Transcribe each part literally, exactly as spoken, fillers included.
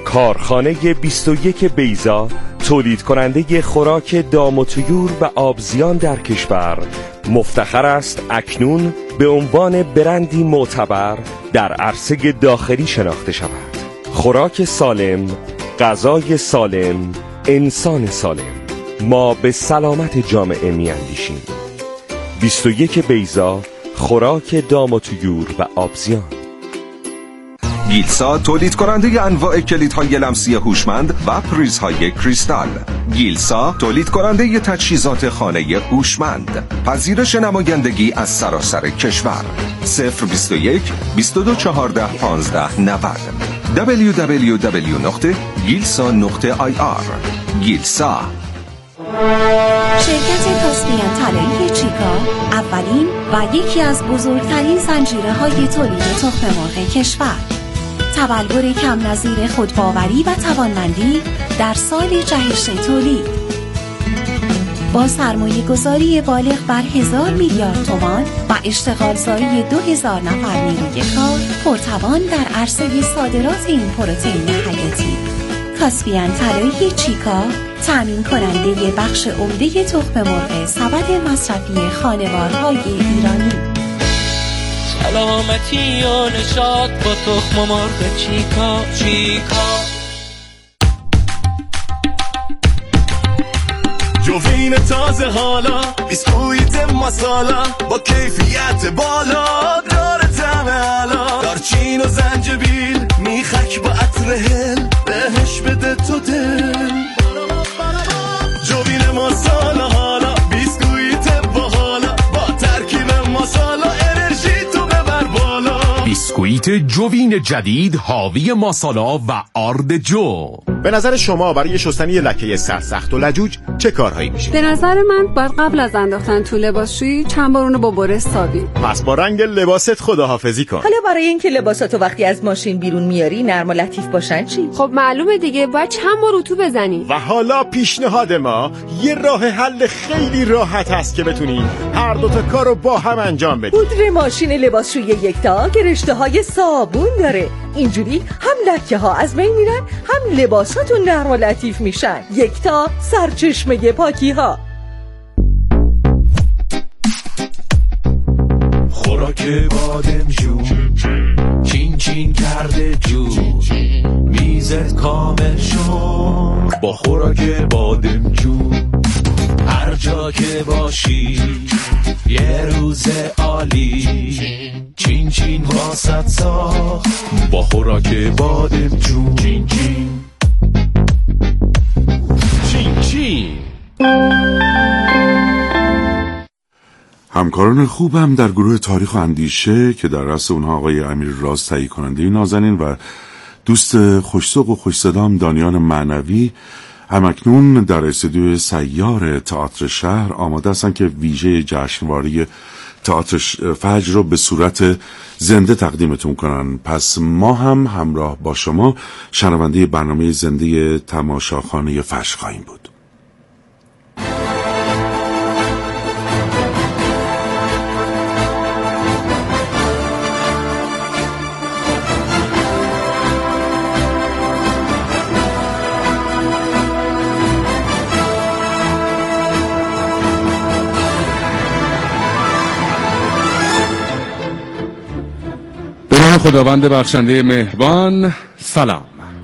کارخانه بیست و یک بیضا، تولید کننده خوراک دام و طیور و آبزیان در کشور، مفتخر است اکنون به عنوان برندی معتبر در عرصه داخلی شناخته شود. خوراک سالم، غذای سالم، انسان سالم. ما به سلامت جامعه می اندیشیم. بیست و یک بیضا، خوراک دام و طیور و آبزیان. گیلسا تولید کننده انواع کلیدهای لمسی هوشمند و پریزهای کریستال. گیلسا تولید کننده تجهیزات خانه هوشمند. پذیرش نمایندگی از سراسر کشور. صفر بیست و یک بیست و دو چهارده پانزده نود دبلیو دبلیو دبلیو نقطه گیلسا نقطه آی آر. گیلسا. شرکت کاسپیان طلایی چیکا اولین و یکی از بزرگترین زنجیره های تولید تخم مرغ کشور. تبلور کم نظیر خودباوری و توانمندی در سال جهش تولید. با سرمایه گذاری بالغ بر هزار میلیارد تومان و اشتغالزایی دو هزار نفر نیروی کار، پرتوان در عرصه صادرات این پروتئین حیاتی. کاسپیان طلایی چیکا تأمین کننده بخش عمده تخم مرغ سبد مصرفی خانوارهای ایرانی. سلامتی و نشاط با تخم مرغ چیکا. چیکا جوین تازه حالا، بیسکویت مسالا با کیفیت بالا، داره طعم علا، دارچین و زنجبیل میخک با عطر هل، بهش بده تو دل. جوین مسالا حالا، بیسکویت باحالا با ترکیب مسالا، انرژی تو ببر بالا. بیسکویت جوین جدید حاوی ماسالا و آرد جو. به نظر شما برای شستن یه لکه سرسخت و لجوج چه کارهایی میشه؟ به نظر من باید قبل از انداختن تو لباسشویی چند بار اونو با برس سابی. پس با رنگ لباست خداحافظی کن. حالا برای اینکه لباساتو وقتی از ماشین بیرون میاری نرم و لطیف باشن چی؟ خب معلومه دیگه، باید چند بار اتو بزنی. و حالا پیشنهاد ما یه راه حل خیلی راحت هست که بتونی هر دو تا کارو با هم انجام بدی. پودر ماشین لباسشویی یکتا که رشته‌های صابون داره، اینجوری هم لکه ها از بین میرن، هم لباساتون نرم و لطیف میشن. یکتا، سرچشمه پاکی ها. خوراک بادمجون چین چین کرده جو، میزت کامل شد با خوراک بادمجون. هر جا که باشی یه روز عالی، چین چین واسط ساخت با خوراک بادمجون. چین چین چین چین. همکاران خوبم در گروه تاریخ و اندیشه که در رأس اونها آقای امیر راز تهیه کننده نازنین و دوست خوش‌ذوق و خوش‌صدام دانیال معنوی همکنون در استودیو سیار تئاتر شهر آماده هستند که ویژه جشنواره تئاتر فجر رو به صورت زنده تقدیمتون کنن. پس ما هم همراه با شما شنونده برنامه زنده تماشاخانه فجر خواهیم بود. خداوند بخشنده مهربان، سلام.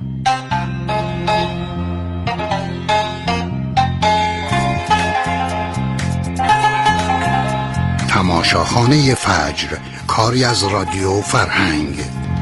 تماشاخانه فجر، کاری از رادیو فرهنگ.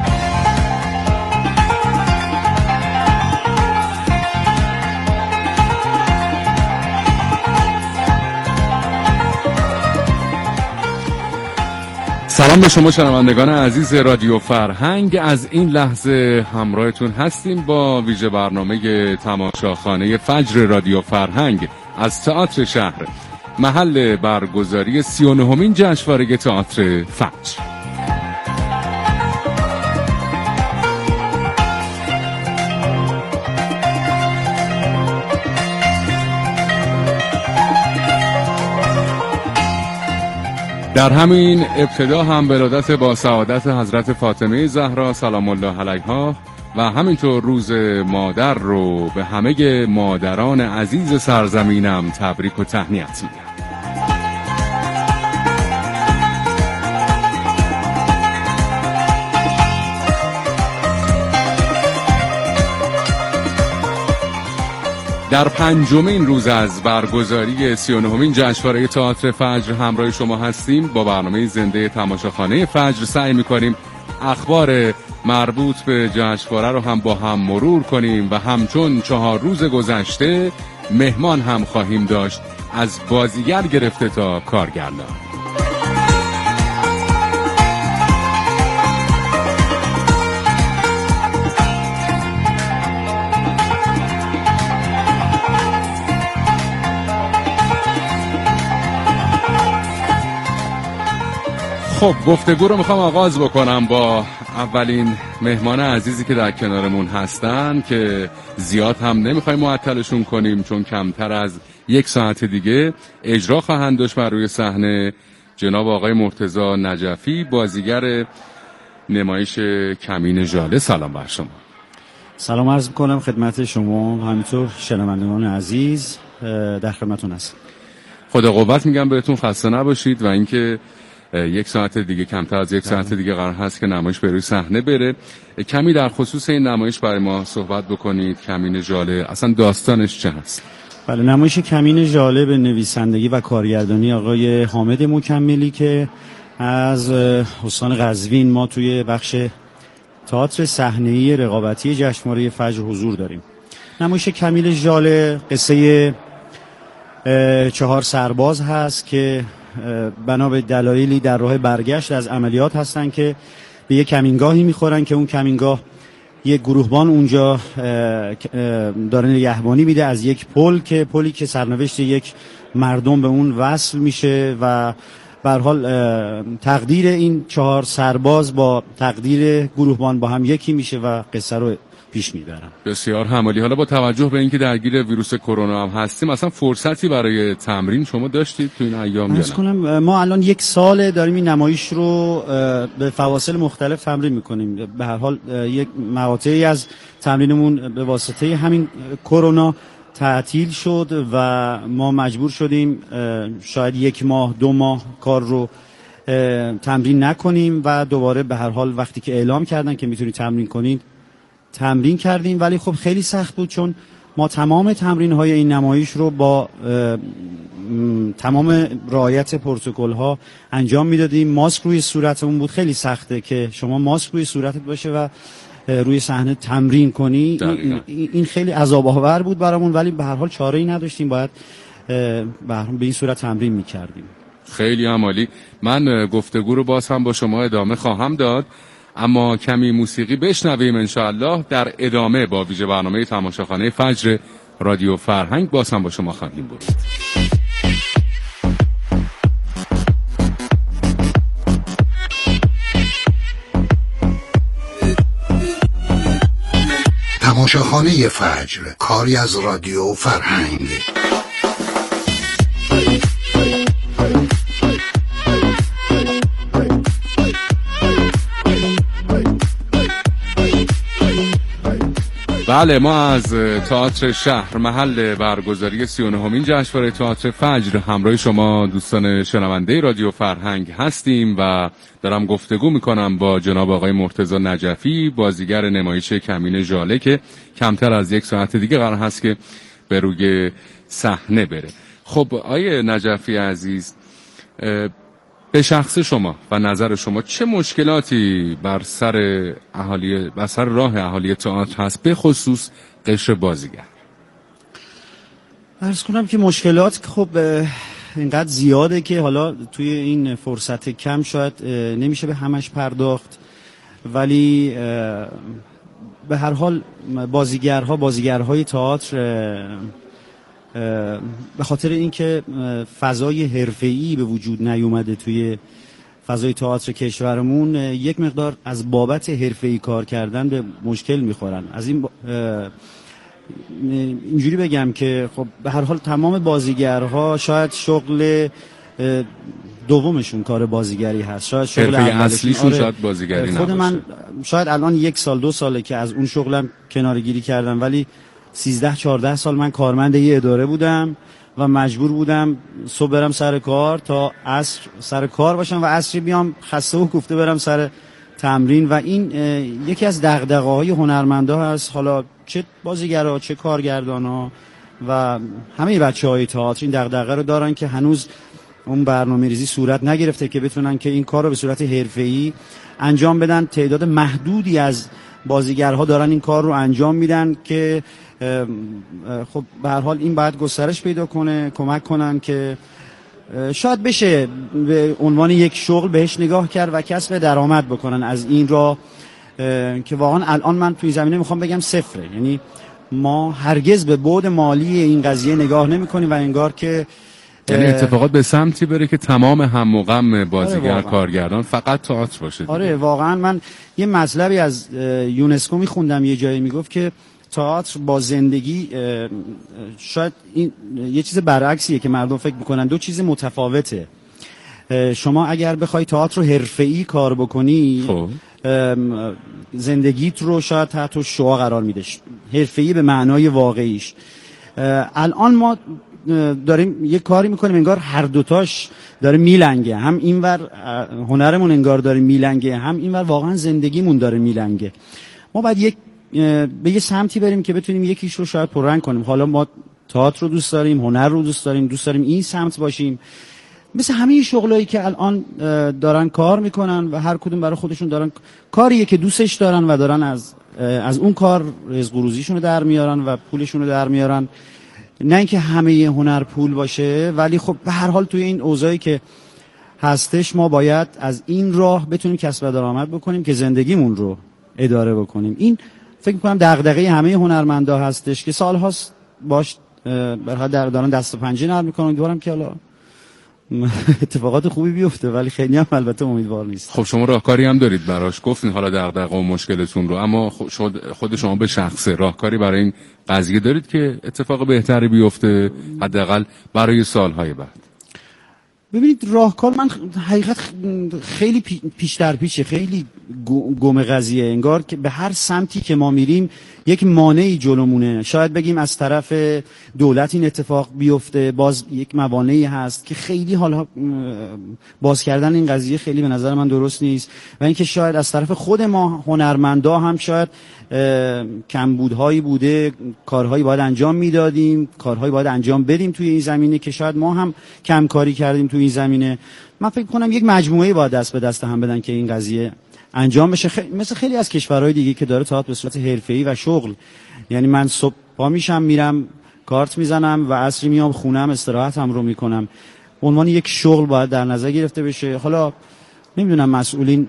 سلام به شما شنوندگان عزیز رادیو فرهنگ. از این لحظه همراهتون هستیم با ویژه برنامه تماشاخانه فجر رادیو فرهنگ از تئاتر شهر، محل برگزاری سی و نهمین جشنواره تئاتر فجر. در همین ابتدا هم ولادت با سعادت حضرت فاطمه زهرا سلام الله علیها و همینطور روز مادر رو به همه مادران عزیز سرزمینم تبریک و تهنیت میگم. در پنجمین روز از برگزاری سی و نهمین جشنواره تئاتر فجر همراه شما هستیم. با برنامه زنده تماشاخانه فجر سعی می‌کنیم اخبار مربوط به جشنواره رو هم با هم مرور کنیم و همچون چهار روز گذشته مهمان هم خواهیم داشت، از بازیگر گرفته تا کارگردان. خب گفتگو رو میخوام آغاز بکنم با اولین مهمان عزیزی که در کنارمون هستن که زیاد هم نمیخوایم معطلشون کنیم چون کمتر از یک ساعت دیگه اجرا خواهند داشت بر روی صحنه. جناب آقای مرتضی نجفی، بازیگر نمایش کمین ژاله. سلام بر شما. سلام عرض میکنم خدمت شما، همینطور شنوندگان عزیز در خدمتتون هستم. خدا قوت میگم بهتون، خسته نباشید و اینکه یک ساعت دیگه، کمتر از یک ساعت دیگه قرار هست که نمایش به روی صحنه بره. کمی در خصوص این نمایش برای ما صحبت بکنید. کمین ژاله اصلا داستانش چه هست؟ بله، نمایش کمین ژاله به نویسندگی و کارگردانی آقای حامد مکملی که از استان قزوین ما توی بخش تئاتر صحنه‌ای رقابتی جشنواره فجر حضور داریم. نمایش کمین ژاله قصه چهار سرباز هست که بنا به دلایلی در راه برگشت از عملیات هستن که به یک کمینگاهی میخورن که اون کمینگاه یک گروهبان اونجا داره نگهبانی میده از یک پل که پلی که سرنوشت یک مردم به اون وصل میشه و به هر حال تقدیر این چهار سرباز با تقدیر گروهبان با هم یکی میشه و قصه رو پیش میبرم. بسیار همالی. حالا با توجه به اینکه درگیر ویروس کرونا هم هستیم، اصلا فرصتی برای تمرین شما داشتید تو این ایام یا نه؟ ما الان یک سال داریم این نمایش رو به فواصل مختلف تمرین میکنیم. به هر حال یک مقاطعی از تمرینمون به واسطه همین کرونا تعطیل شد و ما مجبور شدیم شاید یک ماه دو ماه کار رو تمرین نکنیم و دوباره به هر حال وقتی که اعلام کردن که میتونید تمرین کنید تمرین کردیم. ولی خب خیلی سخت بود چون ما تمام تمرین‌های این نمایش رو با تمام رعایت پروتکل‌ها انجام میدادیم. ماسک روی صورتمون بود، خیلی سخته که شما ماسک روی صورتت باشه و روی صحنه تمرین کنی. این خیلی عذاب آور بود برامون، ولی به هر حال چاره‌ای نداشتیم، باید به این صورت تمرین می‌کردیم. خیلی عالی. من گفتگو رو باز هم با شما ادامه خواهم داد، اما کمی موسیقی بشنویم انشاءالله. در ادامه با ویژه برنامه تماشاخانه فجر رادیو فرهنگ باز هم با شما خواهیم بود. تماشاخانه فجر، کاری از رادیو فرهنگ. بله، ما از تئاتر شهر محل برگزاری سی و نهمین جشنواره تئاتر فجر همراه شما دوستان شنونده رادیو فرهنگ هستیم و دارم گفتگو میکنم با جناب آقای مرتضی نجفی، بازیگر نمایش کمین ژاله که کمتر از یک ساعت دیگه قرار هست که به روی صحنه بره. خب آقای نجفی عزیز، به شخص شما و نظر شما چه مشکلاتی بر سر اهالی بر سر راه اهالی تئاتر هست، به خصوص قشر بازیگر؟ عرض کنم که مشکلات خب اینقدر زیاده که حالا توی این فرصت کم شاید نمیشه به همش پرداخت، ولی به هر حال بازیگرها بازیگرهای تئاتر به خاطر اینکه فضای حرفه‌ای به وجود نیومده توی فضای تئاتر کشورمون، یک مقدار از بابت حرفه‌ای کار کردن به مشکل میخورن. از این با... اینجوری بگم که خب به هر حال تمام بازیگرها شاید شغل دومشون کار بازیگری هست. شاید شغل اصلیشون آره شاید بازیگری خود نباشه. من شاید الان یک سال دو ساله که از اون شغلم کنارگیری کردم، ولی سیزده چهارده سال من کارمند یه اداره بودم و مجبور بودم صبح برم سر کار تا عصر سر کار باشم و عصر بیام خسته و کوفته برم سر تمرین. و این یکی از دغدغه‌های هنرمندا هست، حالا چه بازیگرا چه کارگردانا و همه بچه‌های تئاتر این دغدغه رو دارن که هنوز اون برنامه‌ریزی صورت نگرفته که بتونن که این کار رو به صورت حرفه‌ای انجام بدن. تعداد محدودی از بازیگرها دارن این کار رو انجام میدن که خب به هر حال این باید گسترش پیدا کنه، کمک کنن که شاید بشه به عنوان یک شغل بهش نگاه کرد و کسب درآمد بکنن از این راه که واقعا الان من توی زمینه میخوام بگم صفره. یعنی ما هرگز به بعد مالی این قضیه نگاه نمی‌کنیم و انگار که یعنی اتفاقات به سمتی بره که تمام هم و غم بازیگر آره کارگردان فقط تئاتر باشه. آره واقعا من یه مطلبی از یونسکو میخوندم یه جایی میگفت که تئاتر با زندگی شاید این یه چیز برعکسیه که مردم فکر میکنن دو چیز متفاوته. شما اگر بخوای تئاتر رو حرفه‌ای کار بکنی خب. زندگیت رو شاید تحت شعاع قرار میدش، حرفه‌ای به معنای واقعیش. الان ما داریم یه کاری میکنیم انگار هر دوتاش داره میلنگه، هم اینور هنرمون انگار داره میلنگه، هم اینور واقعا زندگیمون داره میلنگه. ما باید یک به یه سمتی بریم که بتونیم یکیش رو شاید پررنگ کنیم. حالا ما تئاتر رو دوست داریم، هنر رو دوست داریم، دوست داریم این سمت باشیم، مثل همه شغلایی که الان دارن کار میکنن و هر کدوم برای خودشون دارن کاریه که دوستش دارن و دارن از از اون کار رزق و روزیشون رو در میارن و پولشون رو در میارن. نه اینکه همه هنر پول باشه، ولی خب به هر حال توی این اوضاعی که هستش ما باید از این راه بتونیم کسب درآمد بکنیم که زندگیمون رو اداره بکنیم. این فکر می‌کنم دغدغه همه هنرمندا هستش که سال‌هاست باش به هر در دارن دست و پنجه نرم می‌کنن. امیدوارم که حالا اتفاقات خوبی بیفته، ولی خیلی هم البته امیدوار نیست. خب شما راهکاری هم دارید براش، گفتین حالا دغدغه و مشکلتون رو، اما خود شما به شخصه راهکاری برای این قضیه دارید که اتفاق بهتری بیفته حداقل برای سال‌های بعد؟ ببینید راهکار من حقیقت خیلی پیش در پیشه، خیلی گم قضیه، انگار که به هر سمتی که ما میریم یک مانعی جلومونه. شاید بگیم از طرف دولت این اتفاق بیفته، باز یک موانعی هست که خیلی حالا باز کردن این قضیه خیلی به نظر من درست نیست. و اینکه شاید از طرف خود ما هنرمندا هم شاید کمبودهایی بوده، کارهایی باید انجام میدادیم، کارهایی باید انجام بدیم توی این زمینه که شاید ما هم کم کاری کردیم توی این زمینه. من فکر کنم یک مجموعه باید دست به دست هم بدن که این قضیه انجام بشه. خ... مثل خیلی از کشورهای دیگه که داره تئاتر به صورت حرفه‌ای و شغل، یعنی من صبح پا میشم میرم کارت میزنم و عصری میام خونم استراحتم رو میکنم. به عنوان یک شغل باید در نظر گرفته بشه. حالا نمیدونم مسئولین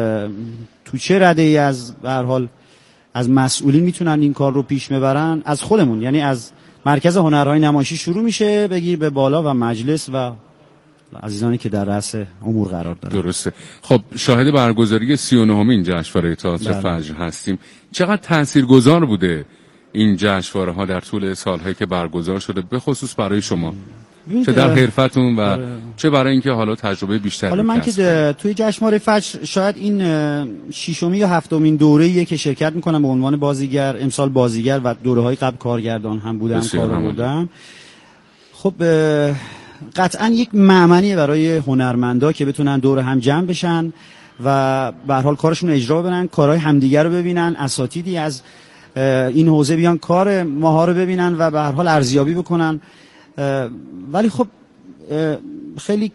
تو چه رده‌ای از به هر حال از مسئولین میتونن این کار رو پیش ببرن. از خودمون، یعنی از مرکز هنرهای نمایشی شروع میشه بگیر به بالا و مجلس و عزیزانی که در رأس امور قرار دارن. درسته. خب شاهد برگزاری سی و نهمین جشنواره تئاتر فجر هستیم. چقدر تاثیرگذار بوده این جشنواره ها در طول سالهایی که برگزار شده، به خصوص برای شما، چه در حرفتون و آره. چه برای اینکه حالا تجربه بیشتری حالا من که توی جشنواره فجر شاید این ششمین یا هفتمین دوره‌ایه که شرکت میکنم به عنوان بازیگر. امسال بازیگر و دوره‌های قبل کارگردان هم بودم، کار بودم. خب قطعا یک معمنیه برای هنرمندا که بتونن دور هم جمع بشن و به هر حال کارشون رو اجرا ببرن، کارهای همدیگر رو ببینن، اساتیدی از این حوزه بیان کار ماها رو ببینن و به هر حال ارزیابی بکنن. ولی خب خیلی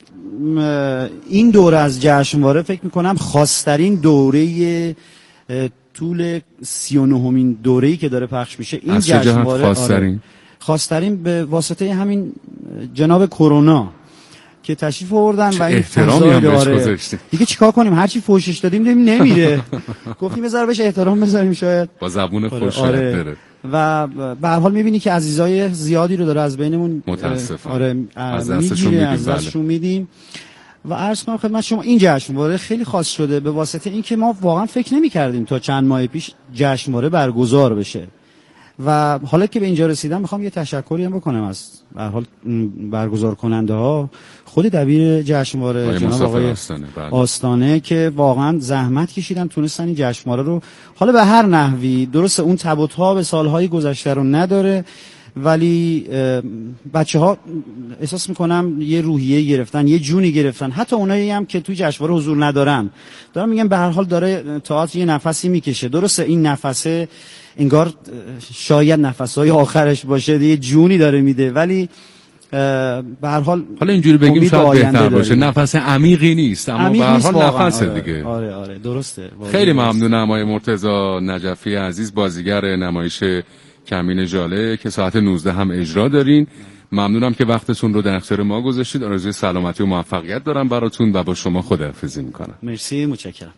این دوره از جشنواره فکر میکنم خاصترین دوره طول سی و نهمین دوره‌ای که داره پخش میشه این جشنواره. خاصترین خاصترین به واسطه همین جناب کرونا که تشریف آوردن و این احترامی هم بهش گذاشتیم. دیگه چیکار کنیم؟ هرچی فوشش دادیم دیم نمیره. گفتیم بذار بهش احترام بذاریم شاید با زبون خوش آره. بره. و به هر حال میبینی که عزیزای زیادی رو داره از بینمون متاسفم آره از دستشون میدیم. از دستشون میدیم و عرض کنم خدمت شما این جشنواره خیلی خاص شده به واسطه اینکه ما واقعا فکر نمی‌کردیم تا چند ماه پیش جشنواره برگزار بشه و حالا که به اینجا رسیدم میخوام یه تشکری هم بکنم از به هر حال برگزار کننده ها، خود دبیر جشنواره جناب آقای آستانه, آستانه که واقعا زحمت کشیدن تونستن این جشنواره رو حالا به هر نحوی، درسته اون تب و تاب سالهای گذشته رو نداره ولی بچه ها احساس میکنم یه روحیه گرفتن، یه جونی گرفتن. حتی اونایی هم که توی جشنواره حضور ندارن دارم میگم به هر حال داره تئاتر یه نفسی میکشه. درسته این نفسه انگار شاید نفسهای آخرش باشه، یه جونی داره میده، ولی به هر حال حالا اینجوری بگیم شاید بهتر باشه، نفس عمیقی نیست اما به هر حال نفسه آره، دیگه. آره آره درسته. خیلی ممنونم آقای مرتضی نجفی عزیز، بازیگر نمایش کمین ژاله که ساعت نوزده هم اجرا دارین. ممنونم که وقتتون رو در اختیار ما گذاشتید. آرزوی سلامتی و موفقیت دارم براتون و با شما خداحافظی میکنم. مرسی، متشکرم.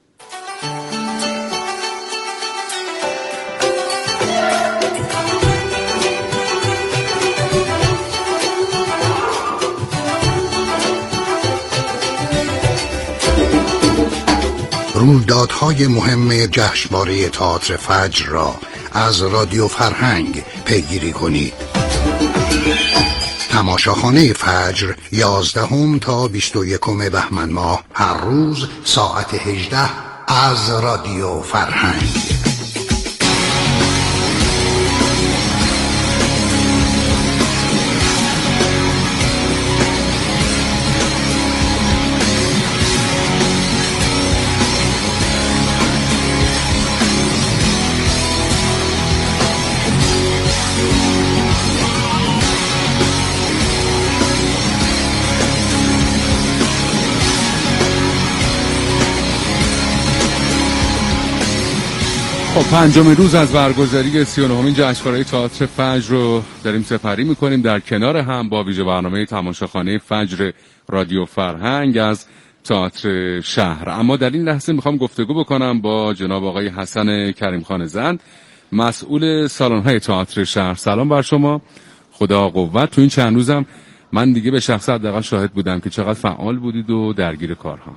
رویدادهای مهم جشنواره تئاتر فجر را از رادیو فرهنگ پیگیری کنید. تماشاخانه فجر یازدهم تا بیست و یکم بهمن ماه هر روز ساعت هجده از رادیو فرهنگ. خب پنجم روز از برگزاری سی و نهمین جشنواره تئاتر فجر رو داریم سپری میکنیم در کنار هم با ویژه برنامه تماشاخانه فجر رادیو فرهنگ از تئاتر شهر. اما در این لحظه میخوام گفتگو بکنم با جناب آقای حسن کریم خان زند، مسئول سالن‌های تئاتر شهر. سلام بر شما، خدا قوت. تو این چند روزم من دیگه به شخص حداقل شاهد بودم که چقدر فعال بودید و درگیر کارها.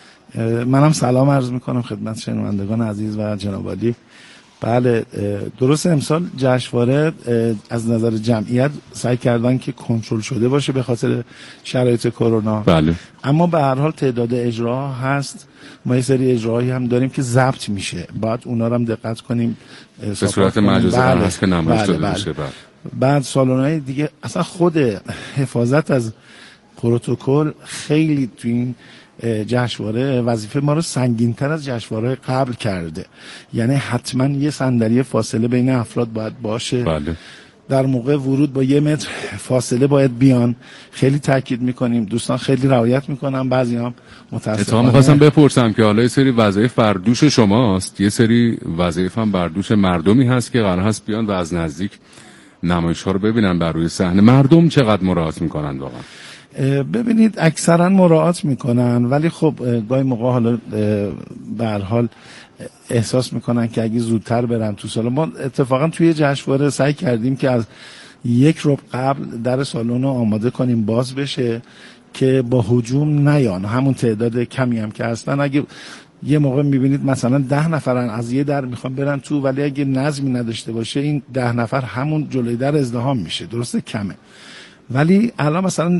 منم سلام عرض میکنم خدمت شنوندگان عزیز و جناب عالی. بله درست، امسال جشنواره از نظر جمعیت سعی کردن که کنترل شده باشه به خاطر شرایط کرونا. بله. اما به هر حال تعداد اجرا هست، ما یه سری اجراهایی هم داریم که ضبط میشه، باید اونا رو هم دقت کنیم به صورت مجازی قرار هست که نمایش داده بشه. بله. بعد سالن‌های دیگه اصلا خود حفاظت از پروتکل خیلی تو این جشنواره وظیفه ما رو سنگین‌تر از جشنواره قبل کرده. یعنی حتما یه صندلی فاصله بین افراد باید باشه. بله. در موقع ورود با یه متر فاصله باید بیان. خیلی تاکید میکنیم، دوستان خیلی رعایت میکنن، بعضی هم متاسفانه. اتفاقا می‌خواستم بپرسم که حالا یه سری وظایف بر دوش شماست، یه سری وظایف هم بر دوش مردمی هست که قرار هست بیان و از نزدیک نمایش‌ها رو ببینن بر روی صحنه. مردم چقدر مراعات میکنن واقعا؟ ببینید اکثرا مراعات میکنن، ولی خب گاهی موقع حالا به هر حال احساس میکنن که اگه زودتر برن تو سالن. ما اتفاقا توی جشنواره سعی کردیم که از یک ربع قبل در سالن رو آماده کنیم باز بشه که با هجوم نیان. همون تعداد کمی هم که هستن، اگه یه موقع میبینید مثلا ده نفرن از یه در میخوان برن تو، ولی اگه نظمی نداشته باشه این ده نفر همون جلوی در ازدحام میشه. درسته کمه، ولی الان مثلا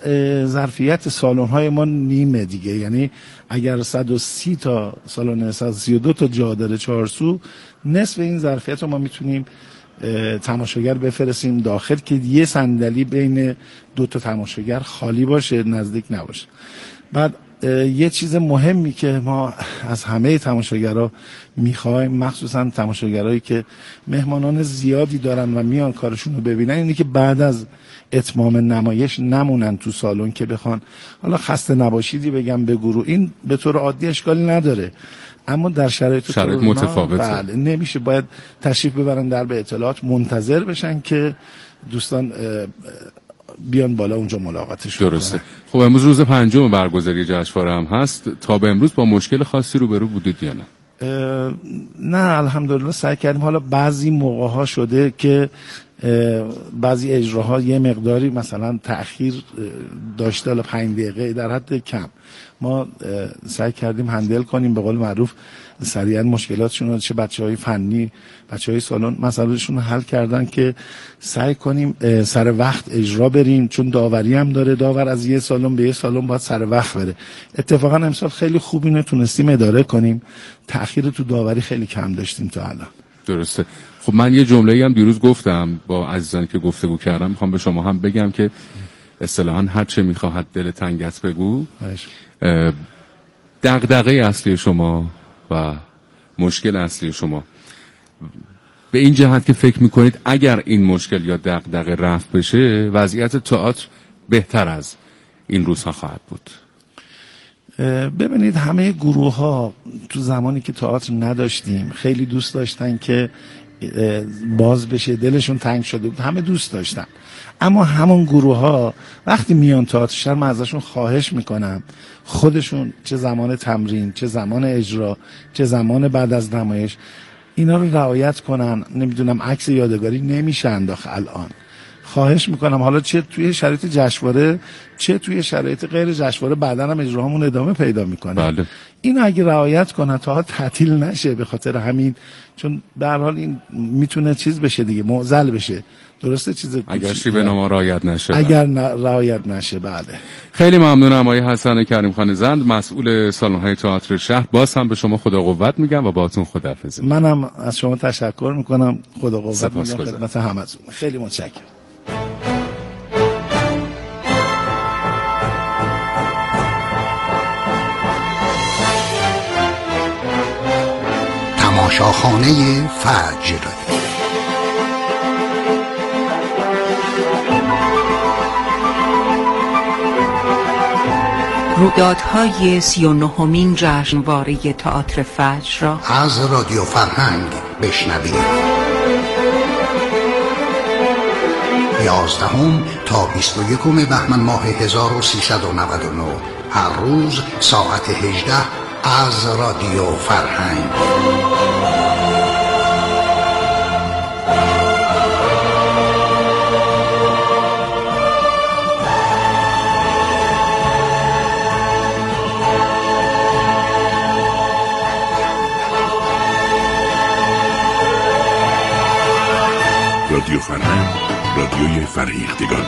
ظرفیت سالن‌های ما نیمه دیگه. یعنی اگر صد و سی تا سالن صد و سی و دو تا جا داره چهار سو، نصف این ظرفیت رو ما میتونیم تماشاگر بفرستیم داخل که یه صندلی بین دو تا تماشاگر خالی باشه، نزدیک نباشه. بعد یه چیز مهمی که ما از همه تماشاگرها میخوایم، مخصوصا تماشاگرایی که مهمانان زیادی دارن و میان کارشون رو ببینن، اینه که بعد از اتمام نمایش نمونن تو سالن که بخوان حالا خسته نباشیدی بگم به گروه. این به طور عادی اشکالی نداره، اما در شرایط شرایط متفاوته. بله نمیشه، باید تشریف ببرن در به اطلاعات، منتظر بشن که دوستان بیان بالا اونجا ملاقاتشون. درسته. خب امروز روز پنجم برگزاری جشنواره هم هست. تا به امروز با مشکل خاصی روبرو بودید یا نه؟ نه الحمدلله سعی کردیم. حالا بعضی موقع ها شده که بعضی اجراها یه مقداری مثلا تأخیر داشته، حالا پنج دقیقه در حد کم ما سعی کردیم هندل کنیم به قول معروف سریعا مشکلاتشون رو، چه بچهای فنی بچهای سالن مسائلشون رو حل کردن که سعی کنیم سر وقت اجرا بریم، چون داوری هم داره، داور از یه سالن به یه سالن باید سر وقت بره. اتفاقا امسال خیلی خوب اینو تونستیم اداره کنیم، تأخیر تو داوری خیلی کم داشتیم تا الان. درسته. خب من یه جمله‌ای هم دیروز گفتم با عزیزانی که گفتگو کردم، میخوام به شما هم بگم که اصطلاحاً هر چه میخواهد دل تنگت بگو. دغدغه اصلی شما و مشکل اصلی شما به این جهت که فکر میکنید اگر این مشکل یا دغدغه رفع بشه وضعیت تئاتر بهتر از این روزها خواهد بود. ببینید همه گروه ها تو زمانی که تئاتر نداشتیم خیلی دوست داشتن که باز بشه، دلشون تنگ شده بود، همه دوست داشتن. اما همون گروه ها وقتی میان تئاتر شهر من ازشون خواهش میکنم خودشون چه زمان تمرین، چه زمان اجرا، چه زمان بعد از نمایش اینا رو رعایت کنن. نمیدونم عکس یادگاری نمیشه انداخت الان. خواهش میکنم حالا چه توی شرایط جشنواره چه توی شرایط غیر جشنواره بعداً هم اجراهامون ادامه پیدا میکنه. بله. اینو اگه رعایت کنن تا تعطیل نشه، به خاطر همین چون به هر حال این میتونه چیز بشه دیگه، معضل بشه. درسته چیز اگر شیوه نما رعایت نشه، اگر رعایت نشه. بله. خیلی ممنونم آقای حسن کریم خان زند، مسئول سالن‌های تئاتر شهر. باز هم به شما خدا قوت میگم و باهاتون خداحافظی. منم از شما تشکر میکنم، خدا قوت میگم خدمت همتون. خیلی متشکرم. تماشاخانه فجر. رویدادهای سی و نهمین جشنواره تئاتر فجر را از رادیو فرهنگ بشنوید. یازدهم تا بیست و یکم بهمن ماه هزار و سیصد و نود و نه هر روز ساعت هجده از رادیو فرهنگ. رادیو فرهنگ، رادیوی فرهیختگان.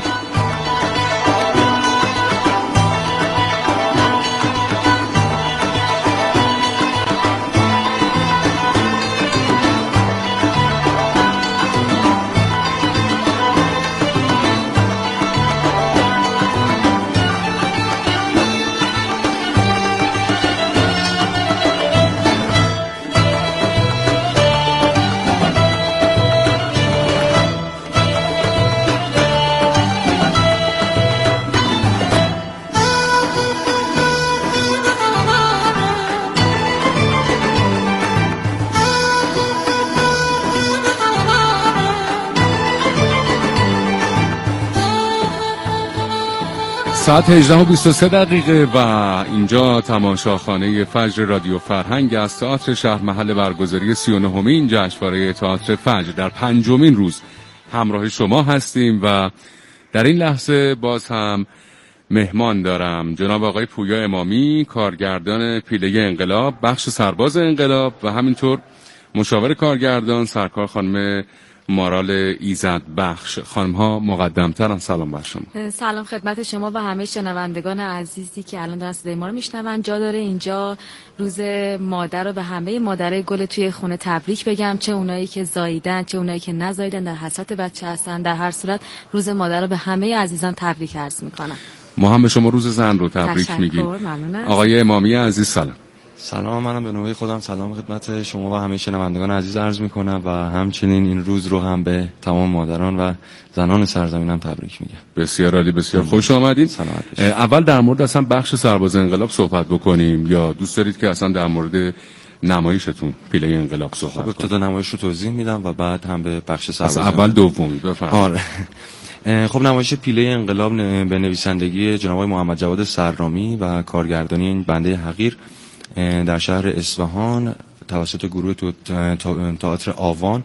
ساعت هجده و بیست و سه دقیقه و اینجا تماشاخانه فجر رادیو فرهنگ از تئاتر شهر، محل برگزاری سی و نهمین جشنواره تئاتر فجر در پنجمین روز همراه شما هستیم و در این لحظه باز هم مهمان دارم جناب آقای پویا امامی، کارگردان پیله انقلاب، بخش سرباز انقلاب و همینطور مشاور کارگردان سرکار خانم مارال ایزد بخش. خانم ها مقدمترن، سلام بر شما. سلام خدمت شما و همه شنوندگان عزیزی که الان دارن صدای ما رو میشنون. جا داره اینجا روز مادر رو به همه مادرای گل توی خونه تبریک بگم، چه اونایی که زاییدن چه اونایی که نزاییدن، در حسرت بچه هستن. در هر صورت روز مادر رو به همه عزیزان تبریک عرض میکنم. ما هم به شما روز زن رو تبریک میگیم. آقای امامی عزیز سلام. سلام، منم به نوبه خودم سلام خدمت شما و همه شنوندگان عزیز عرض میکنم و همچنین این روز رو هم به تمام مادران و زنان سرزمینم تبریک میگم. بسیار عالی، بسیار خوش آمدید. اول در مورد اصلا بخش سرباز انقلاب صحبت بکنیم یا دوست دارید که اصلا در مورد نمایشتون پیله انقلاب صحبت کنیم؟ ابتدا نمایش رو توضیح میدم و بعد هم به بخش سرباز. اول دومی بفرمایید. آره. خب نمایش پیله انقلاب به نویسندگی جناب آقای محمد جواد سرامی و کارگردانی این بنده حقیر در شهر اصفهان توسط گروه تئاتر آوان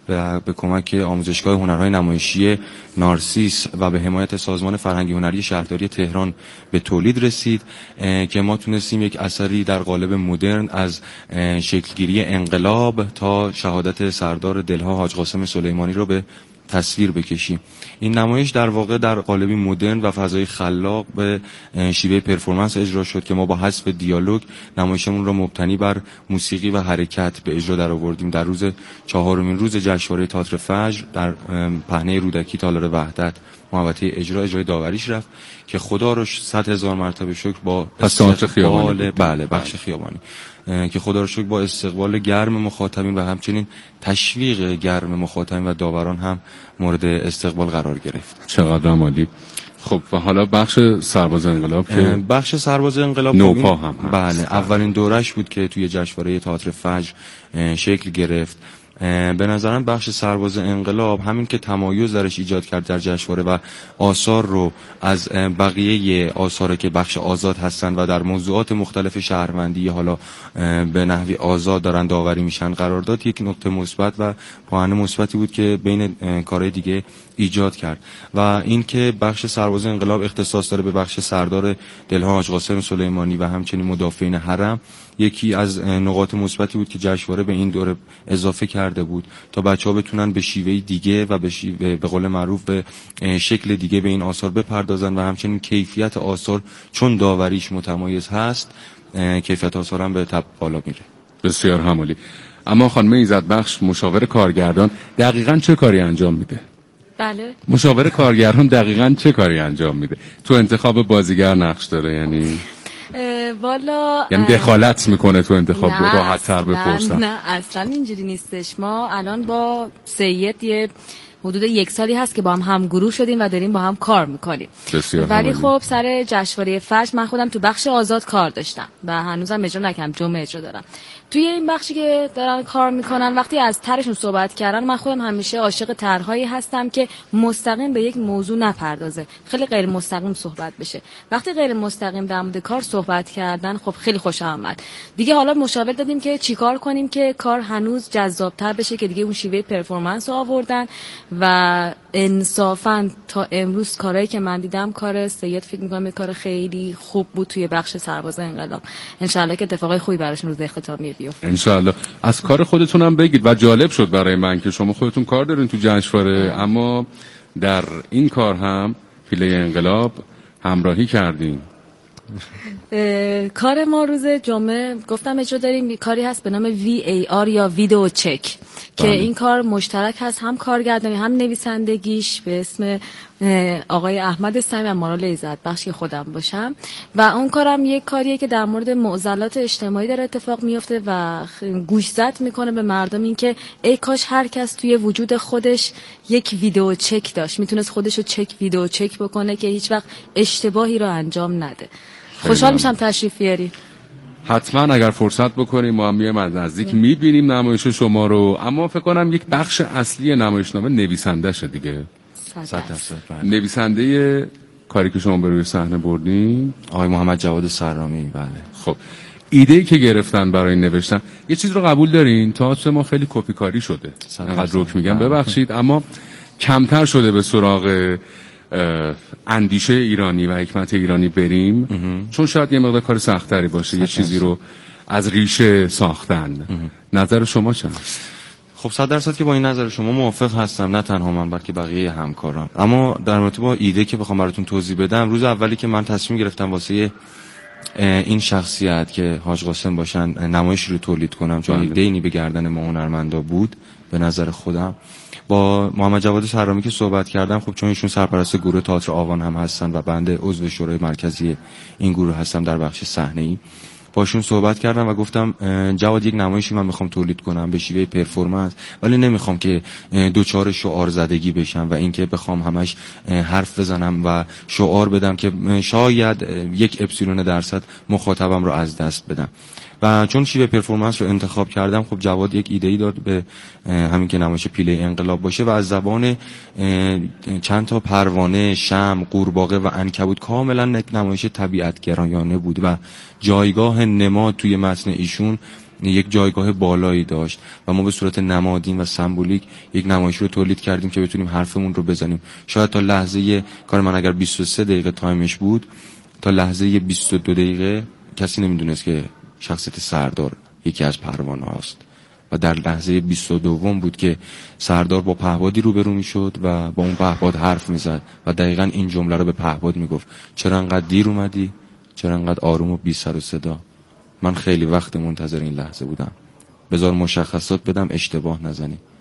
به, به کمک آموزشگاه هنرهای نمایشی نارسیس و به حمایت سازمان فرهنگی هنری شهرداری تهران به تولید رسید که ما تونستیم یک اثری در قالب مدرن از شکلگیری انقلاب تا شهادت سردار دلها حاج قاسم سلیمانی رو به تصویر بکشیم. این نمایش در واقع در قالبی مدرن و فضای خلاق به شیوه پرفورمنس اجرا شد که ما با حذف دیالوگ نمایشمون را مبتنی بر موسیقی و حرکت به اجرا در آوردیم. در روز چهارمین روز جشنواره تئاتر فجر در پهنه رودکی تالار وحدت محوطه اجرا اجرای داوریش رفت که خدا رو صد هزار مرتبه شکر با استقبال بله بخش خیابانی که خدا رو شکر با استقبال گرم مخاطبین و همچنین تشویق گرم مخاطبین و داوران هم مورد استقبال قرار گرفت. چقدر عالی. خب و حالا بخش سرباز انقلاب که بخش سرباز انقلاب نوپا هم هست. بله اولین دورش بود که توی جشنواره تئاتر فجر شکل گرفت. به نظرم بخش سرباز انقلاب همین که تمایز درش ایجاد کرد در جشنواره و آثار رو از بقیه آثار که بخش آزاد هستن و در موضوعات مختلف شهروندی حالا به نحوی آزاد دارن داوری میشن قرار داد، یک نکته مثبت و پوانه مثبتی بود که بین کارهای دیگه ایجاد کرد. و این که بخش سرباز انقلاب اختصاص داره به بخش سردار دلها حاج قاسم سلیمانی و همچنین مدافعین حرم، یکی از نقاط مثبتی بود که جشنواره به این دوره اضافه کرده بود تا بچه‌ها بتونن به شیوه دیگه و به شیوه به قول معروف به شکل دیگه به این آثار بپردازن و همچنین کیفیت آثار چون داوریش متمایز هست کیفیت آثار هم به تب بالا میره. بسیار همالی. اما خانم ایزدبخش مشاور کارگردان دقیقاً چه کاری انجام میده؟ بله. مشاور کارگردان دقیقاً چه کاری انجام میده؟ تو انتخاب بازیگر نقش داره یعنی؟ والا یعنی دخالت میکنه تو انتخاب رو راحت تر بپرسم؟ نه اصلا اینجوری نیستش. ما الان با سید یه حدود یک سالی هست که با هم هم گروه شدیم و داریم با هم کار میکنیم. ولی خب سر جشنواره فجر من خودم تو بخش آزاد کار داشتم و هنوزم اجرا نکردم، جمعه اجرا دارم. توی این بخشی که دارن کار میکنن وقتی از طرحشون صحبت کردن من خودم همیشه عاشق طرحهایی هستم که مستقیم به یک موضوع نپردازه، خیلی غیر مستقیم صحبت بشه. وقتی غیر مستقیم در مورد کار صحبت کردن خب خیلی خوشم اومد. دیگه حالا مشاور دادیم که چیکار کنیم که کار هنوز جذاب‌تر بشه که دیگه اون شیوه پرفورمنس رو آوردن و انصافاً تا امروز کارهایی که من دیدم کار سید فکر می‌کنم کار خیلی خوب بود توی بخش سرباز انقلاب. ان شاءالله که اتفاقای خوبی براشون روز اختتامیه بیفته. ان شاءالله. از کار خودتون هم بگید و جالب شد برای من که شما خودتون کار دارین تو جشنواره اما در این کار هم پیله انقلاب همراهی کردین. کار ما روز جمعه گفتم اجرا داریم کاری هست به نام وی ای آر یا ویدیو چک که این کار مشترک هست، هم کارگردانی هم نویسندگیش به اسم آقای احمد سمی و مارال ایزدبخش که خودم باشم و اون کارم یک کاریه که در مورد معضلات اجتماعی در اتفاق میفته و گوشزد میکنه به مردم این که ای کاش هر کس توی وجود خودش یک ویدیو چک داشت، میتونست خودشو چک ویدیو چک بکنه که هیچ وقت اشتباهی رو انجام نده. خوشحال میشم تشریف بیاری. حتما اگر فرصت بکنیم ما هم میایم از نزدیک میبینیم نمایش شما رو. اما فکر کنم یک بخش اصلی نمایشنامه نویسنده شه دیگه. صد درصد. نویسنده کاری که شما به روی صحنه بردین آقای محمد جواد سرامی. بله. خب ایده‌ای که گرفتن برای نوشتن یه چیز رو قبول دارین تئاتر ما خیلی کپی کاری شده. انقدر روک میگم ببخشید اما کمتر شده به سراغ اندیشه ایرانی و حکمت ایرانی بریم امه. چون شاید یه مقدار کار سخت‌تری باشه یه چیزی رو از ریشه ساختن. نظر شما چه هست؟ خب صد درصد که با این نظر شما موافق هستم، نه تنها من بلکه بقیه همکاران. اما در مورد با ایده که بخوام براتون توضیح بدم، روز اولی که من تصمیم گرفتم واسه این شخصیت که حاج قاسم باشن نمایش رو تولید کنم چون یک دینی به گردن ما هنرمندا بود به نظر خودم، با محمد جواد سرامی که صحبت کردم خب چون ایشون سرپرست گروه تئاتر آوان هم هستن و بنده عضو شورای مرکزی این گروه هستم در بخش صحنه‌ای، باشون صحبت کردم و گفتم جواد یک نمایشی من میخوام تولید کنم به شیوه پرفورمنس ولی نمیخوام که دوچار شعار زدگی بشم و اینکه بخوام همش حرف بزنم و شعار بدم که شاید یک اپسیلون درصد مخاطبم رو از دست بدم. و چون شیوه پرفورمنس رو انتخاب کردم خب جواد یک ایده‌ای داد به همین که نمایش پیله انقلاب باشه و از زبان چند تا پروانه، شمع، قورباغه و عنکبوت کاملا یک نمایش طبیعت گرایانه بود و جایگاه نماد توی متن ایشون یک جایگاه بالایی داشت و ما به صورت نمادین و سمبولیک یک نمایش رو تولید کردیم که بتونیم حرفمون رو بزنیم. شاید تا لحظه کار من اگر بیست و سه دقیقه تایمش بود، تا لحظه بیست و دو دقیقه کسی نمیدونست که شخصیت سردار یکی از پروانه هاست و در لحظه بیست و دوم بود که سردار با پهبادی روبرو میشد و با اون پهباد حرف میزد و دقیقاً این جمله رو به پهباد میگفت: چرا انقدر دیر اومدی؟ چرا انقدر آروم و بی سر و صدا؟ من خیلی وقت منتظر این لحظه بودم. بذار مشخصات بدم اشتباه نزنی.